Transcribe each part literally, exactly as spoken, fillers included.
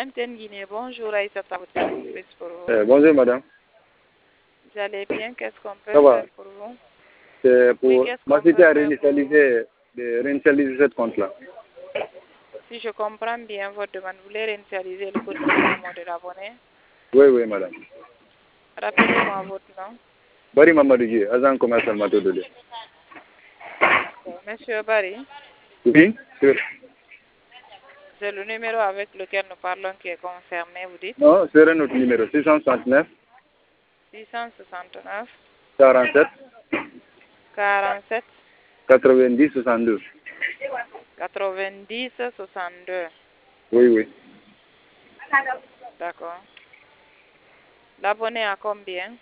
M T N Guinée, bonjour Aïssata, votre service pour vous. Euh, bonjour madame. Vous allez bien? Qu'est-ce qu'on peut Ça va. faire pour vous? C'est Oui, pour qu'est-ce moi qu'on c'était peut à faire pour vous? réinitialiser, de réinitialiser ce compte-là. Si je comprends bien votre demande, vous voulez réinitialiser le code Dynamo de l'abonné. Oui, oui madame. Rappelez-moi votre nom. Bari Mamadou Gueye, agent commercial Matodolé. Monsieur Barry, Oui, c'est c'est le numéro avec lequel nous parlons qui est concerné, vous dites non, c'est un autre numéro, six cent soixante-neuf, six cent soixante-neuf, quarante-sept, quarante-sept, quatre-vingt-dix, soixante-deux. quatre-vingt-dix, soixante-deux. Oui, oui. D'accord. L'abonné à combien?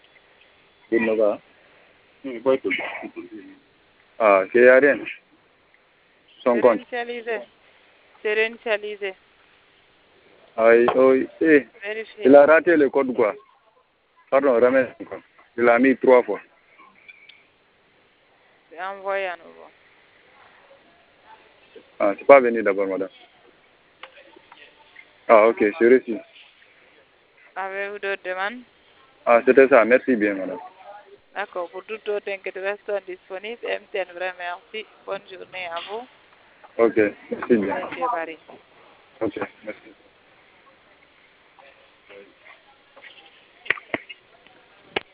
Ah, c'est rien. Son C'est compte. réinitialisé. C'est réinitialisé. Ah, oui, eh, Vérifiez. il a raté le code quoi. Pardon, remets encore. Il l'a mis trois fois. C'est envoyé à nouveau. Ah, c'est pas venu d'abord madame. Ah, ok, c'est reçu. Avez-vous d'autres demandes? Ah, c'était ça, merci bien madame. D'accord. Pour toutes autres inquiétudes, restons disponibles. M T N, vraiment merci. Bonne journée à vous. Ok, merci bien. Monsieur Barry. Ok, merci.